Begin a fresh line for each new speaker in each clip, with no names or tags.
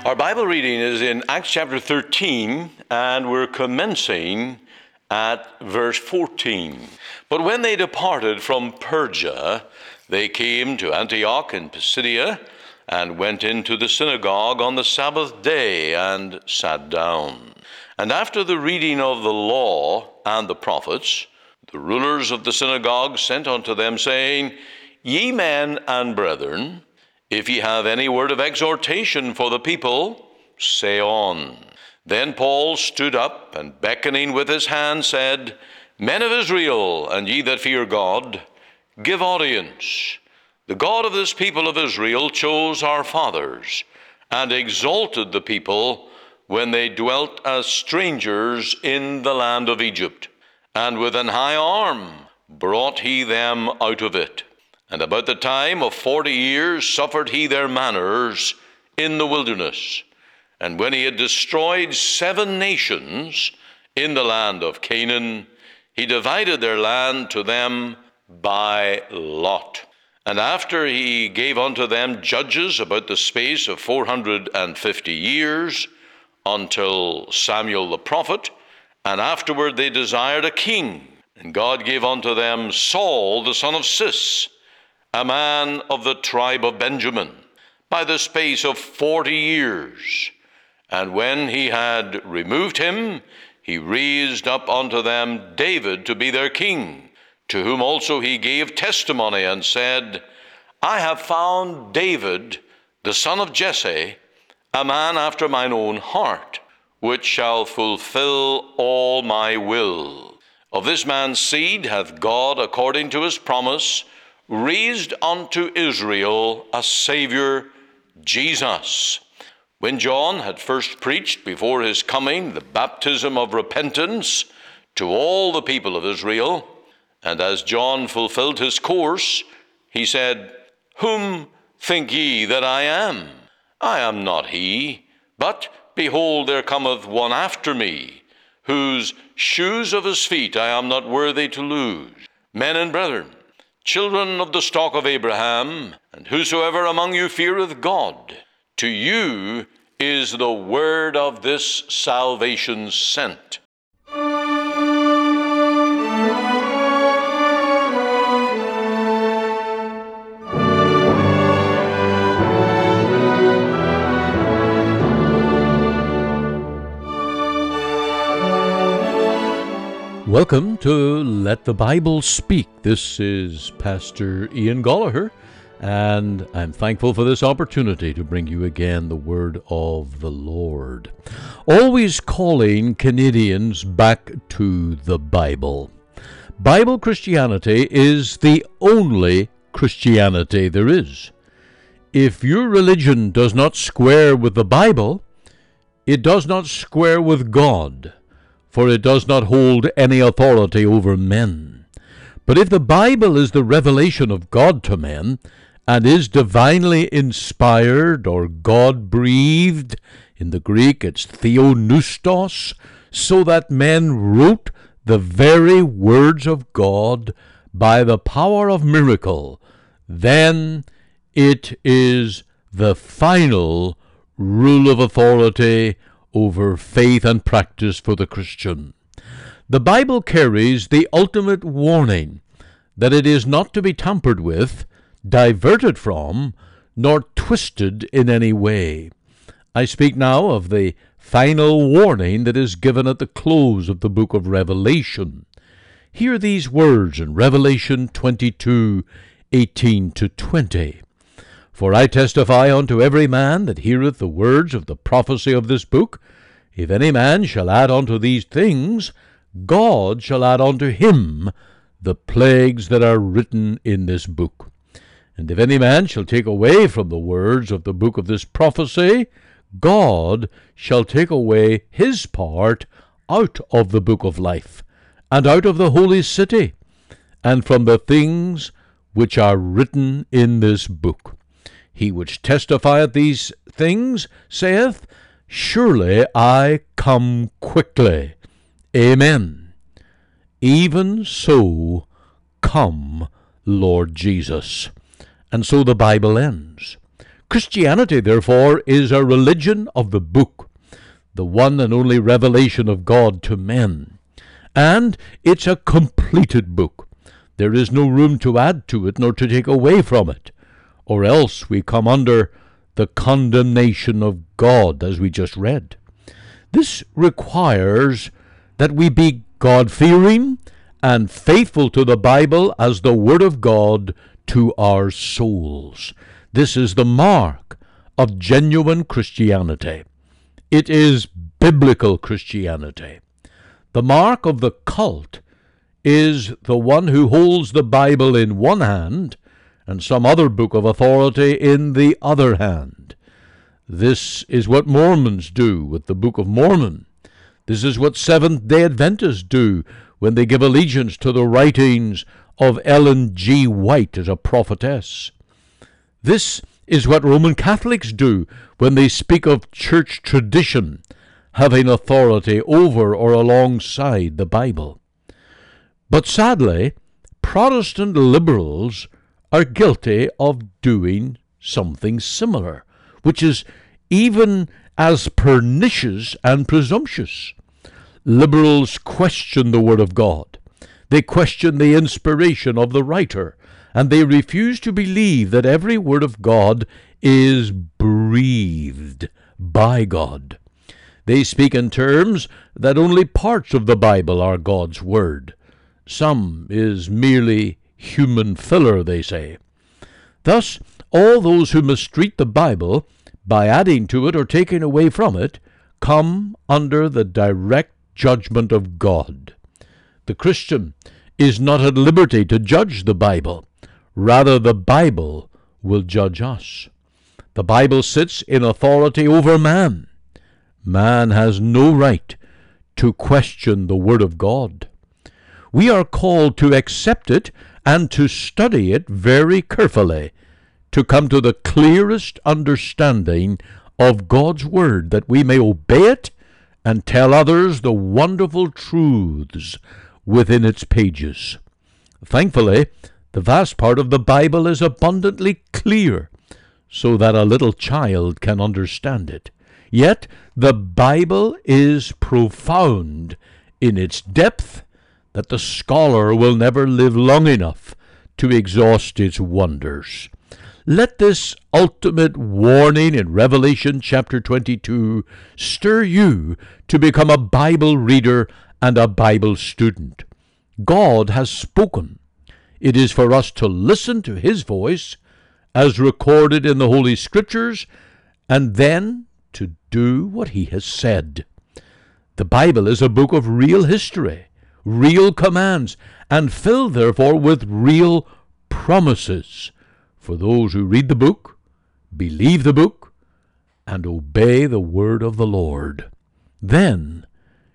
Our Bible reading is in Acts chapter 13, and we're commencing at verse 14. But when they departed from Perga, they came to Antioch in Pisidia, and went into the synagogue on the Sabbath day, and sat down. And after the reading of the law and the prophets, the rulers of the synagogue sent unto them, saying, Ye men and brethren, if ye have any word of exhortation for the people, say on. Then Paul stood up, and beckoning with his hand said, Men of Israel, and ye that fear God, give audience. The God of this people of Israel chose our fathers, and exalted the people when they dwelt as strangers in the land of Egypt. And with an high arm brought he them out of it. And about the time of 40 years suffered he their manners in the wilderness. And when he had destroyed 7 nations in the land of Canaan, he divided their land to them by lot. And after he gave unto them judges about the space of 450 years, until Samuel the prophet, and afterward they desired a king. And God gave unto them Saul the son of Cis, a man of the tribe of Benjamin, by the space of 40 years. And when he had removed him, he raised up unto them David to be their king, to whom also he gave testimony, and said, I have found David, the son of Jesse, a man after mine own heart, which shall fulfill all my will. Of this man's seed hath God, according to his promise, raised unto Israel a Savior, Jesus. When John had first preached before his coming the baptism of repentance to all the people of Israel, and as John fulfilled his course, he said, Whom think ye that I am? I am not he, but behold, there cometh one after me, whose shoes of his feet I am not worthy to loose. Men and brethren, children of the stock of Abraham, and whosoever among you feareth God, to you is the word of this salvation sent.
Welcome to Let the Bible Speak. This is Pastor Ian Gallagher, and I'm thankful for this opportunity to bring you again the word of the Lord. Always calling Canadians back to the Bible. Bible Christianity is the only Christianity there is. If your religion does not square with the Bible, it does not square with God, for it does not hold any authority over men. But if the Bible is the revelation of God to men, and is divinely inspired or God-breathed, in the Greek it's theopneustos, so that men wrote the very words of God by the power of miracle, then it is the final rule of authority over faith and practice for the Christian. The Bible carries the ultimate warning that it is not to be tampered with, diverted from, nor twisted in any way. I speak now of the final warning that is given at the close of the book of Revelation. Hear these words in Revelation 22:18-20. For I testify unto every man that heareth the words of the prophecy of this book, if any man shall add unto these things, God shall add unto him the plagues that are written in this book. And if any man shall take away from the words of the book of this prophecy, God shall take away his part out of the book of life, and out of the holy city, and from the things which are written in this book. He which testifieth these things saith, Surely I come quickly. Amen. Even so, come, Lord Jesus. And so the Bible ends. Christianity, therefore, is a religion of the book, the one and only revelation of God to men. And it's a completed book. There is no room to add to it nor to take away from it, or else we come under the condemnation of God, as we just read. This requires that we be God-fearing and faithful to the Bible as the Word of God to our souls. This is the mark of genuine Christianity. It is biblical Christianity. The mark of the cult is the one who holds the Bible in one hand and some other book of authority in the other hand. This is what Mormons do with the Book of Mormon. This is what Seventh-day Adventists do when they give allegiance to the writings of Ellen G. White as a prophetess. This is what Roman Catholics do when they speak of church tradition having authority over or alongside the Bible. But sadly, Protestant liberals are guilty of doing something similar, which is even as pernicious and presumptuous. Liberals question the Word of God. They question the inspiration of the writer, and they refuse to believe that every word of God is breathed by God. They speak in terms that only parts of the Bible are God's Word. Some is merely human filler, they say. Thus, all those who mistreat the Bible by adding to it or taking away from it come under the direct judgment of God. The Christian is not at liberty to judge the Bible. Rather, the Bible will judge us. The Bible sits in authority over man. Man has no right to question the Word of God. We are called to accept it and to study it very carefully, to come to the clearest understanding of God's Word, that we may obey it and tell others the wonderful truths within its pages. Thankfully, the vast part of the Bible is abundantly clear, so that a little child can understand it. Yet the Bible is profound in its depth that the scholar will never live long enough to exhaust its wonders. Let this ultimate warning in Revelation chapter 22 stir you to become a Bible reader and a Bible student. God has spoken. It is for us to listen to His voice as recorded in the Holy Scriptures, and then to do what He has said. The Bible is a book of real history, real commands, and filled, therefore, with real promises for those who read the book, believe the book, and obey the word of the Lord. Then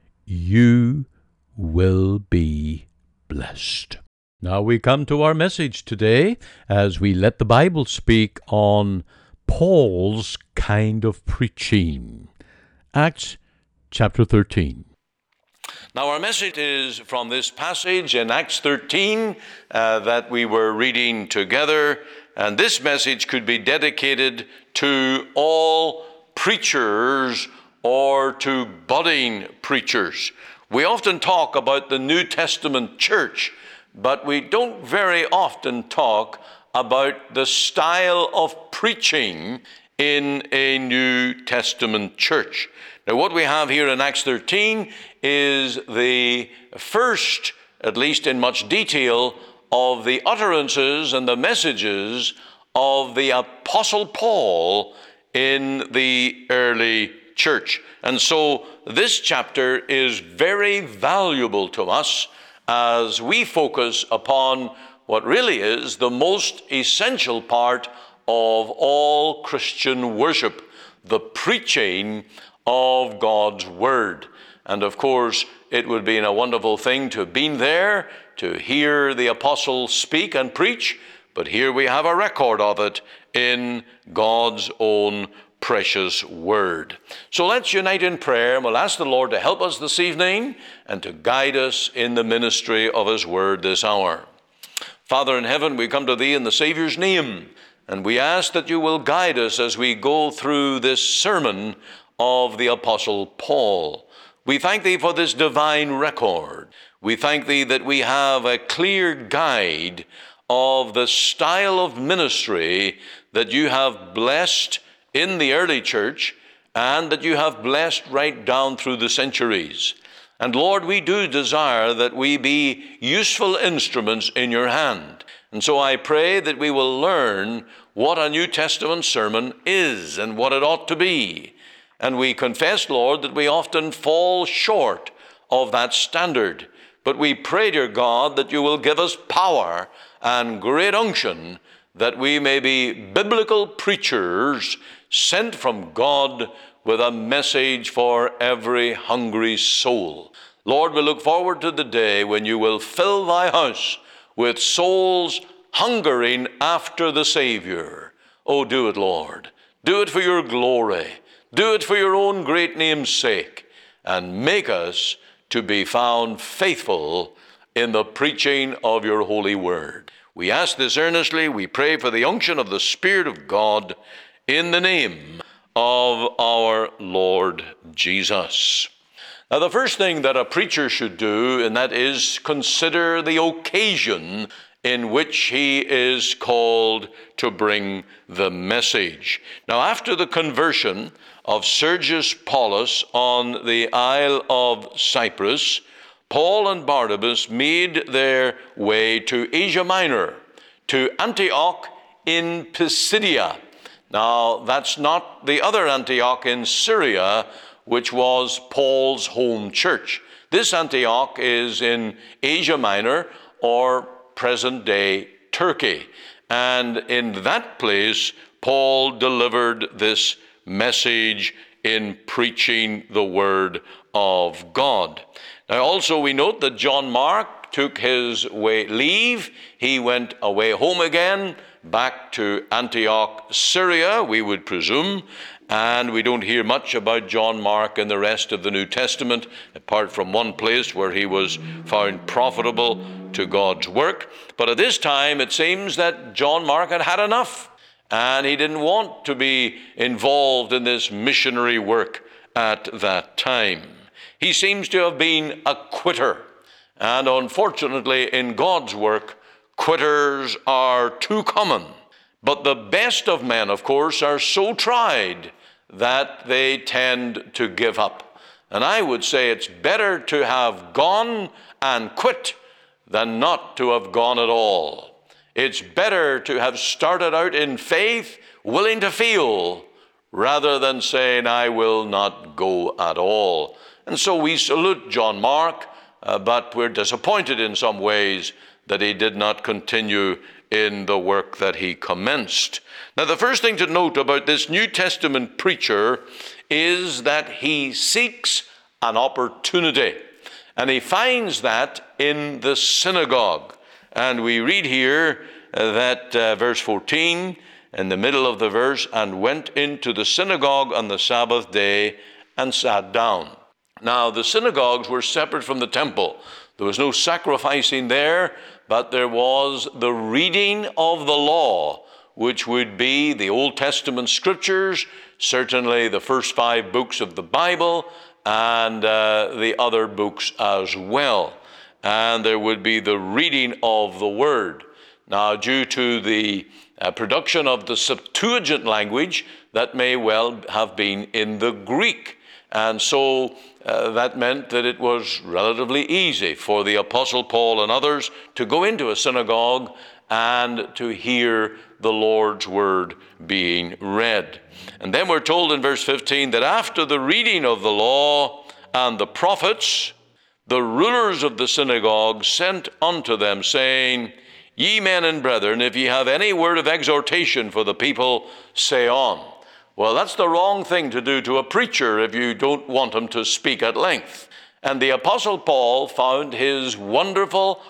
you will be blessed. Now we come to our message today as we let the Bible speak on Paul's kind of preaching. Acts chapter 13.
Now our message is from this passage in Acts 13 that we were reading together, and this message could be dedicated to all preachers or to budding preachers. We often talk about the New Testament church, but we don't very often talk about the style of preaching in a New Testament church. Now, what we have here in Acts 13 is the first, at least in much detail, of the utterances and the messages of the Apostle Paul in the early church. And so this chapter is very valuable to us as we focus upon what really is the most essential part of all Christian worship, the preaching of God's Word. And of course, it would be a wonderful thing to have been there, to hear the apostle speak and preach, but here we have a record of it in God's own precious Word. So let's unite in prayer, and we'll ask the Lord to help us this evening and to guide us in the ministry of His Word this hour. Father in heaven, we come to Thee in the Savior's name, And we ask that you will guide us as we go through this sermon of the Apostle Paul. We thank thee for this divine record. We thank thee that we have a clear guide of the style of ministry that you have blessed in the early church and that you have blessed right down through the centuries. And Lord, we do desire that we be useful instruments in your hand. And so I pray that we will learn what a New Testament sermon is and what it ought to be. And we confess, Lord, that we often fall short of that standard. But we pray, dear God, that you will give us power and great unction that we may be biblical preachers sent from God with a message for every hungry soul. Lord, we look forward to the day when you will fill thy house with souls hungering after the Savior. Oh, do it, Lord. Do it for your glory. Do it for your own great name's sake. And make us to be found faithful in the preaching of your holy word. We ask this earnestly. We pray for the unction of the Spirit of God in the name of our Lord Jesus. Now, the first thing that a preacher should do, and that is consider the occasion in which he is called to bring the message. Now, after the conversion of Sergius Paulus on the Isle of Cyprus, Paul and Barnabas made their way to Asia Minor, to Antioch in Pisidia. Now, that's not the other Antioch in Syria, which was Paul's home church. This Antioch is in Asia Minor, or present-day Turkey. And in that place, Paul delivered this message in preaching the word of God. Now, also we note that John Mark took his leave. He went away home again, back to Antioch, Syria, we would presume. And we don't hear much about John Mark in the rest of the New Testament, apart from one place where he was found profitable to God's work. But at this time, it seems that John Mark had had enough, and he didn't want to be involved in this missionary work at that time. He seems to have been a quitter. And unfortunately, in God's work, quitters are too common. But the best of men, of course, are so tried that they tend to give up. And I would say it's better to have gone and quit than not to have gone at all. It's better to have started out in faith, willing to feel, rather than saying, I will not go at all. And so we salute John Mark, but we're disappointed in some ways that he did not continue in the work that he commenced. Now, the first thing to note about this New Testament preacher is that he seeks an opportunity. And he finds that in the synagogue. And we read here that verse 14, in the middle of the verse, and went into the synagogue on the Sabbath day and sat down. Now, the synagogues were separate from the temple. There was no sacrificing there, but there was the reading of the law, which would be the Old Testament scriptures, certainly the first 5 books of the Bible, and the other books as well. And there would be the reading of the word. Now, due to the production of the Septuagint language, that may well have been in the Greek. And so that meant that it was relatively easy for the Apostle Paul and others to go into a synagogue and to hear the Lord's word being read. And then we're told in verse 15 that after the reading of the law and the prophets, the rulers of the synagogue sent unto them, saying, Ye men and brethren, if ye have any word of exhortation for the people, say on. Well, that's the wrong thing to do to a preacher if you don't want him to speak at length. And the Apostle Paul found his wonderful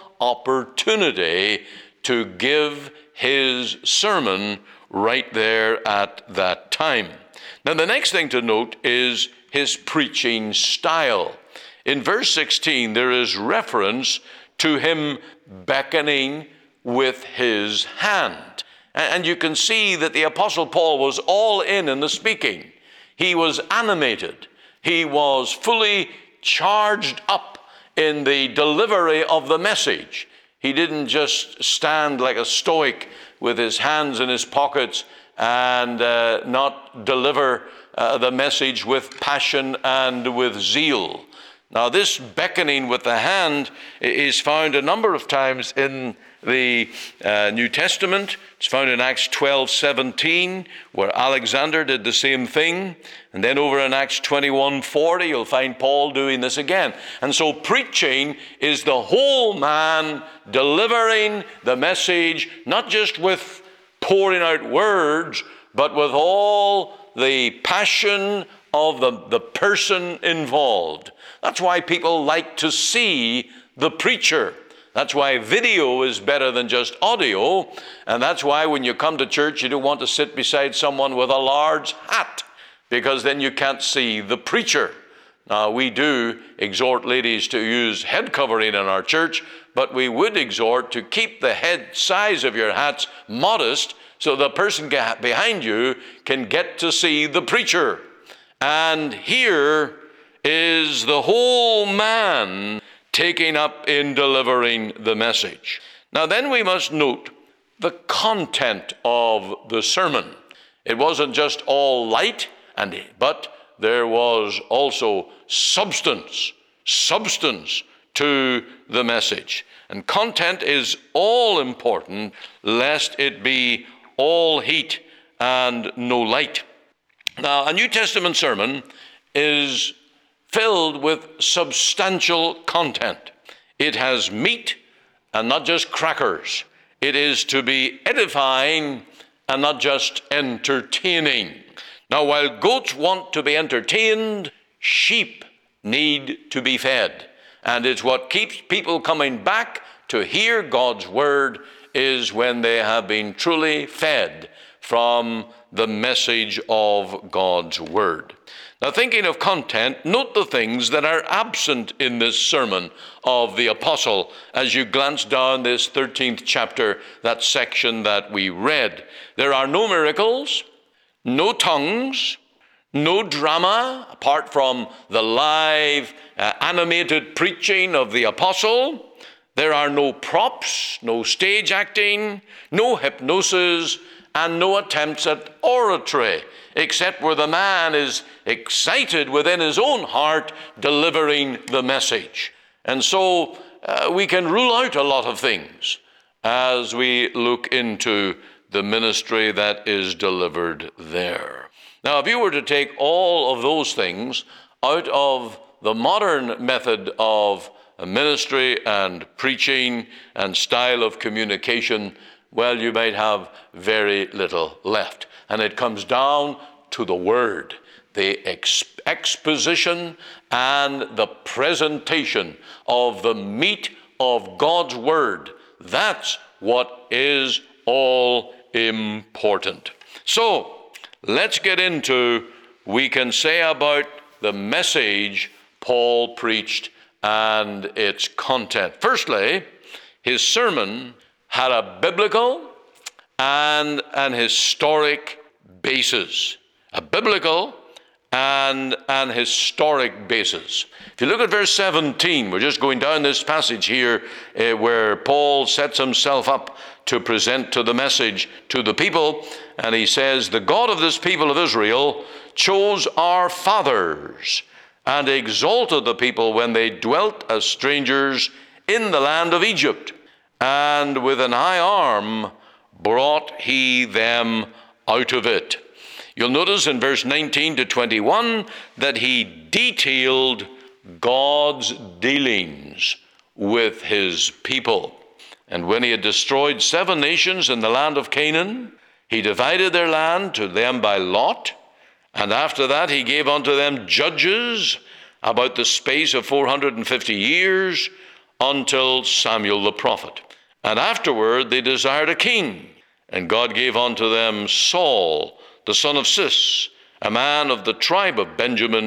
opportunity to give his sermon right there at that time. Now, the next thing to note is his preaching style. In verse 16, there is reference to him beckoning with his hand. And you can see that the Apostle Paul was all in the speaking. He was animated. He was fully charged up in the delivery of the message. He didn't just stand like a stoic with his hands in his pockets and not deliver the message with passion and with zeal. Now, this beckoning with the hand is found a number of times in the New Testament. It's found in Acts 12:17, where Alexander did the same thing. And then over in Acts 21:40, you'll find Paul doing this again. And so preaching is the whole man delivering the message, not just with pouring out words, but with all the passion of the person involved. That's why people like to see the preacher. That's why video is better than just audio. And that's why when you come to church, you don't want to sit beside someone with a large hat, because then you can't see the preacher. Now, we do exhort ladies to use head covering in our church, but we would exhort to keep the head size of your hats modest so the person behind you can get to see the preacher. And here is the whole man taking up in delivering the message. Now then we must note the content of the sermon. It wasn't just all light, but there was also substance to the message. And content is all important, lest it be all heat and no light. Now, a New Testament sermon is filled with substantial content. It has meat and not just crackers. It is to be edifying and not just entertaining. Now, while goats want to be entertained, sheep need to be fed. And it's what keeps people coming back to hear God's word is when they have been truly fed from the message of God's word. Now, thinking of content, note the things that are absent in this sermon of the apostle as you glance down this 13th chapter, that section that we read. There are no miracles, no tongues, no drama, apart from the live, animated preaching of the apostle. There are no props, no stage acting, no hypnosis, and no attempts at oratory, except where the man is excited within his own heart delivering the message. And so we can rule out a lot of things as we look into the ministry that is delivered there. Now, if you were to take all of those things out of the modern method of ministry and preaching and style of communication, well, you might have very little left. And it comes down to the word, the exposition and the presentation of the meat of God's word. That's what is all important. So, let's get into, we can say about the message Paul preached and its content. Firstly, his sermon had a biblical and an historic basis. A biblical and an historic basis. If you look at verse 17, we're just going down this passage here where Paul sets himself up to present to the message to the people, and he says, "The God of this people of Israel chose our fathers and exalted the people when they dwelt as strangers in the land of Egypt, and with an high arm brought he them out of it." You'll notice in verse 19 to 21 that he detailed God's dealings with his people. And when he had destroyed 7 nations in the land of Canaan, he divided their land to them by lot. And after that he gave unto them judges about the space of 450 years until Samuel the prophet. And afterward they desired a king, and God gave unto them Saul, the son of Cis, a man of the tribe of Benjamin,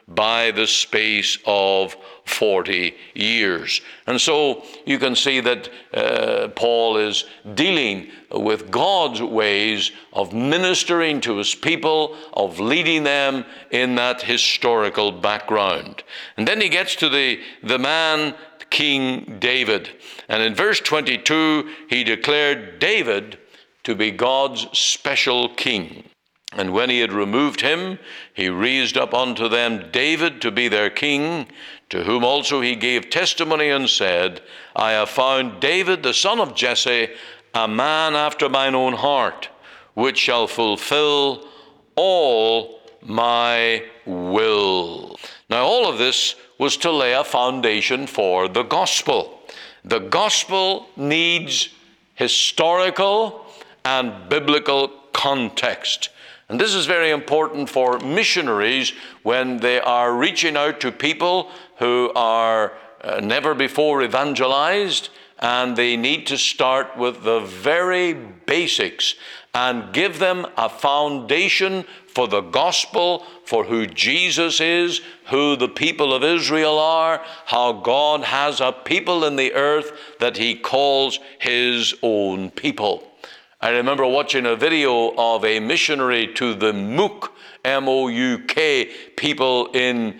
by the space of 40 years. And so you can see that Paul is dealing with God's ways of ministering to his people, of leading them in that historical background. And then he gets to the man, King David. And in verse 22, he declared David to be God's special king. And when he had removed him, he raised up unto them David to be their king, to whom also he gave testimony and said, I have found David the son of Jesse, a man after mine own heart, which shall fulfill all my will. Now all of this was to lay a foundation for the gospel. The gospel needs historical and biblical context. And this is very important for missionaries when they are reaching out to people who are never before evangelized, and they need to start with the very basics and give them a foundation for the gospel, for who Jesus is, who the people of Israel are, how God has a people in the earth that he calls his own people. I remember watching a video of a missionary to the Mouk, M-O-U-K, people in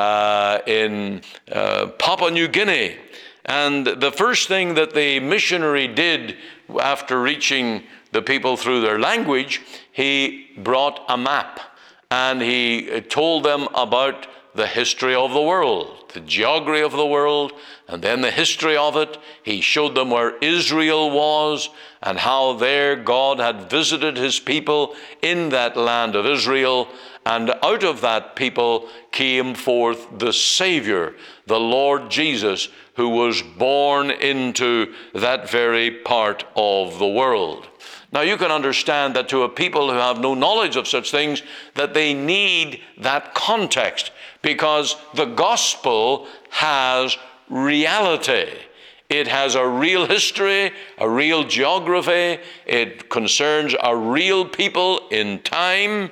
Papua New Guinea. And the first thing that the missionary did after reaching the people through their language, he brought a map and he told them about the history of the world, the geography of the world, and then the history of it. He showed them where Israel was and how there God had visited his people in that land of Israel. And out of that people came forth the Savior, the Lord Jesus, who was born into that very part of the world. Now you can understand that to a people who have no knowledge of such things, that they need that context, because the gospel has reality. It has a real history, a real geography. It concerns a real people in time,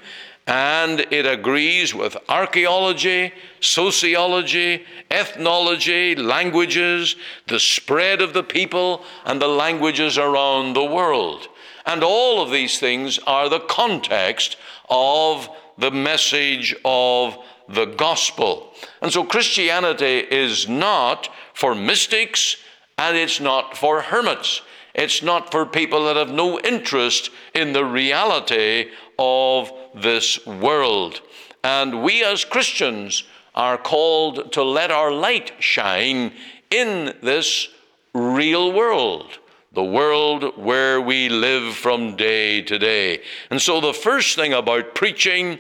and it agrees with archaeology, sociology, ethnology, languages, the spread of the people and the languages around the world. And all of these things are the context of the message of the gospel. And so Christianity is not for mystics, and it's not for hermits. It's not for people that have no interest in the reality of this world. And we as Christians are called to let our light shine in this real world, the world where we live from day to day. And so the first thing about preaching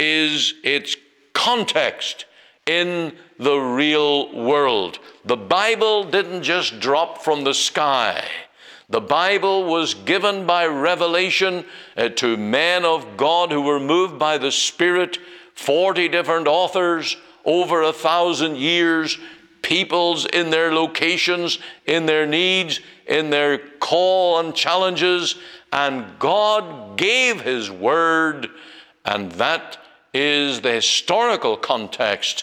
is its context in the real world. The Bible didn't just drop from the sky. The Bible was given by revelation to men of God who were moved by the Spirit, 40 different authors, over 1,000 years, peoples in their locations, in their needs, in their call and challenges, and God gave his word, and that is the historical context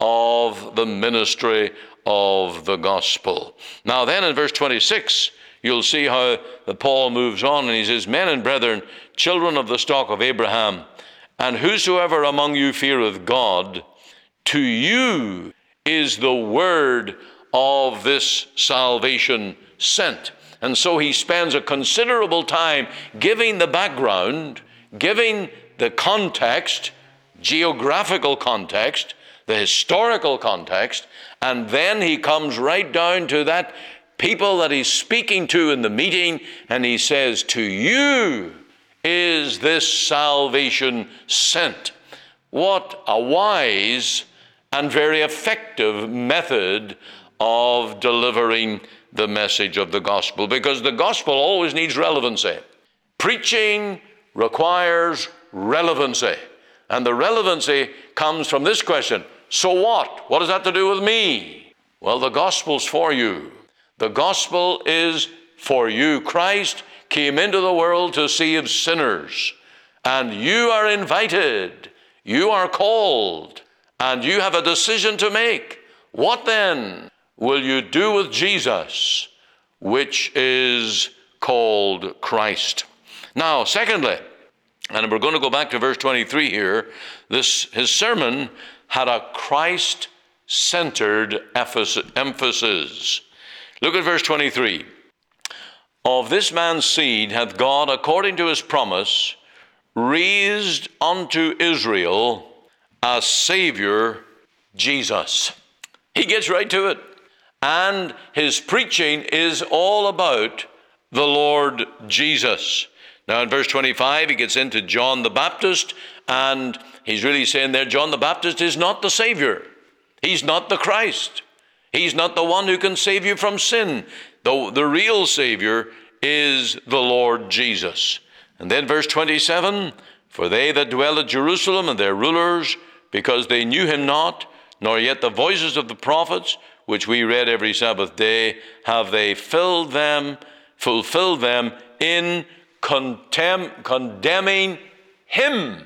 of the ministry of the gospel. Now then in verse 26, you'll see how Paul moves on, and he says, Men and brethren, children of the stock of Abraham, and whosoever among you feareth God, to you is the word of this salvation sent. And so he spends a considerable time giving the background, giving the context, geographical context, the historical context, and then he comes right down to that people that he's speaking to in the meeting, and he says, to you is this salvation sent. What a wise and very effective method of delivering the message of the gospel, because the gospel always needs relevancy. Preaching requires relevancy, and the relevancy comes from this question: so what? What does that to do with me? Well, the gospel's for you. The gospel is for you. Christ came into the world to save sinners, and you are invited, you are called, And you have a decision to make. What then will you do with Jesus, which is called Christ? Now, secondly, and we're going to go back to verse 23 here, his sermon had a Christ-centered emphasis. Look at verse 23. Of this man's seed hath God, according to his promise, raised unto Israel a Savior, Jesus. He gets right to it. And his preaching is all about the Lord Jesus. Now in verse 25, he gets into John the Baptist, and he's really saying there, John the Baptist is not the Savior. He's not the Christ. He's not the one who can save you from sin. The real Savior is the Lord Jesus. And then verse 27, for they that dwell at Jerusalem and their rulers, because they knew him not, nor yet the voices of the prophets, which we read every Sabbath day, have they fulfilled them in condemning him.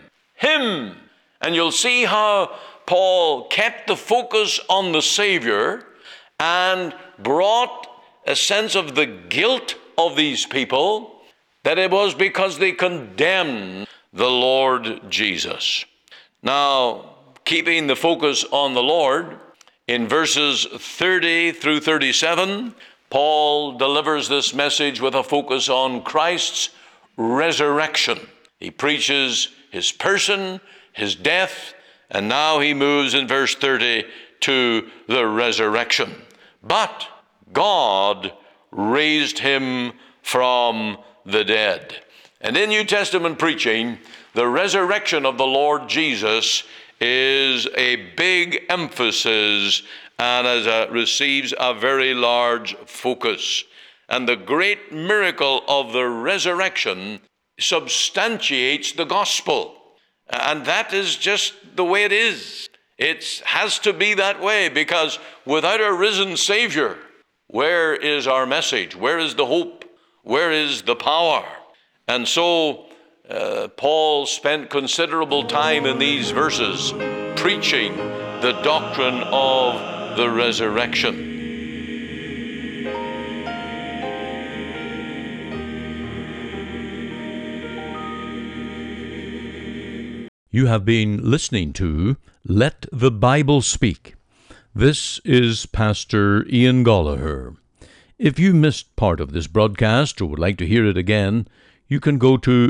And you'll see how Paul kept the focus on the Savior and brought a sense of the guilt of these people, that it was because they condemned the Lord Jesus. Now, keeping the focus on the Lord, in verses 30 through 37, Paul delivers this message with a focus on Christ's resurrection. He preaches his person, his death, and now he moves in verse 30 to the resurrection. But God raised him from the dead. And in New Testament preaching, the resurrection of the Lord Jesus is a big emphasis and receives a very large focus. And the great miracle of the resurrection substantiates the gospel. And that is just the way it is. It has to be that way, because without a risen Savior, where is our message? Where is the hope? Where is the power? And so Paul spent considerable time in these verses preaching the doctrine of the resurrection.
You have been listening to Let the Bible Speak. This is Pastor Ian Gollaher. If you missed part of this broadcast or would like to hear it again, you can go to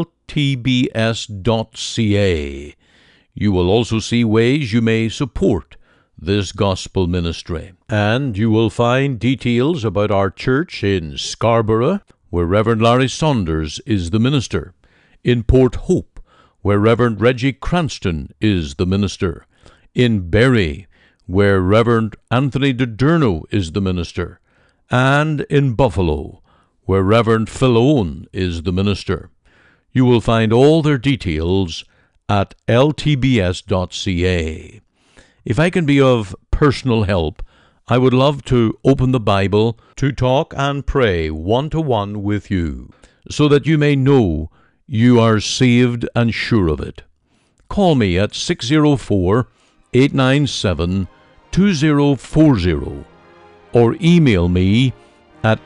ltbs.ca. You will also see ways you may support this gospel ministry. And you will find details about our church in Scarborough, where Reverend Larry Saunders is the minister, in Port Hope, where Reverend Reggie Cranston is the minister, in Bury, where Reverend Anthony DiDerno is the minister, and in Buffalo, where Reverend Phil Owen is the minister. You will find all their details at ltbs.ca. If I can be of personal help, I would love to open the Bible to talk and pray one-to-one with you, so that you may know you are saved and sure of it. Call me at 604-897-2040 or email me at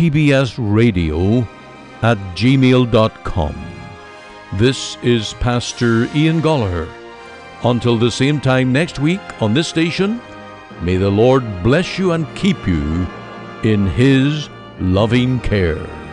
ltbsradio@gmail.com. This is Pastor Ian Gollaher. Until the same time next week on this station, may the Lord bless you and keep you in His loving care.